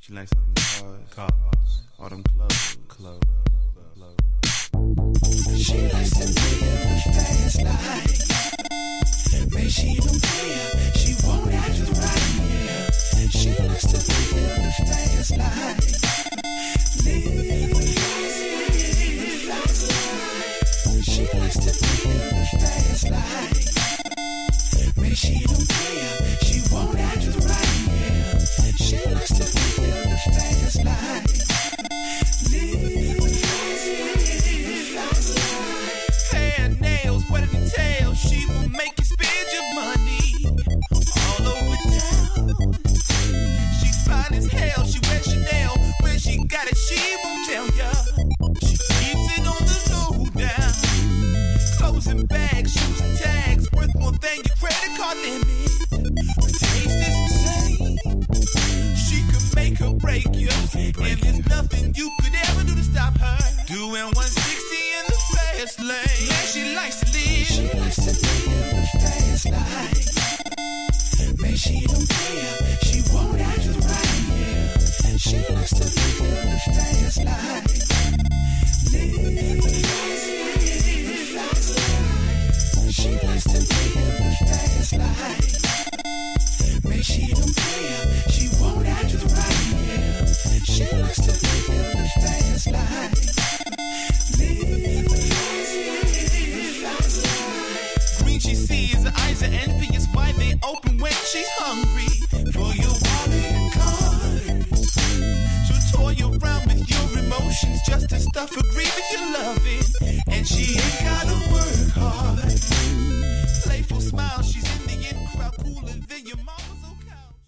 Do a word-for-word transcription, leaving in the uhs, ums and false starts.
She likes all them cars, cars, all them clothes, clothes, clothes. She likes to live the fast life. Man, she don't care. She won't act right, yeah. She likes to live the fast life. Live the fast life. She likes to live the fast life. Man, she don't care. She won't act right, yeah. She likes to live the fast life. Live the fast life. Hair, nails, what it entails. She will make you spend your money all over town. She's fine as hell. She wears Chanel. Where she got it, she won't tell ya. She keeps it on the low down. Clothes and bags, shoes and tags, worth more than your credit card limit. Her taste is insane. She could make or break you, and there's nothing you could ever do to stop her. Doing one sixty in the fast lane. Man, she likes to live. She likes to live the fast life. Man, she don't care. She won't act right, yeah. She likes to live the fast life. Live the fast life. She likes to live the fast life. Man, she don't care. She won't act right, yeah. She likes to live the fast life. Live the fast life. Green she sees, her eyes are envious. Why they open when she's hungry for your wallet and cards. She'll toy around with your emotions just to stuff her grief if you love it. And she ain't gotta work hard.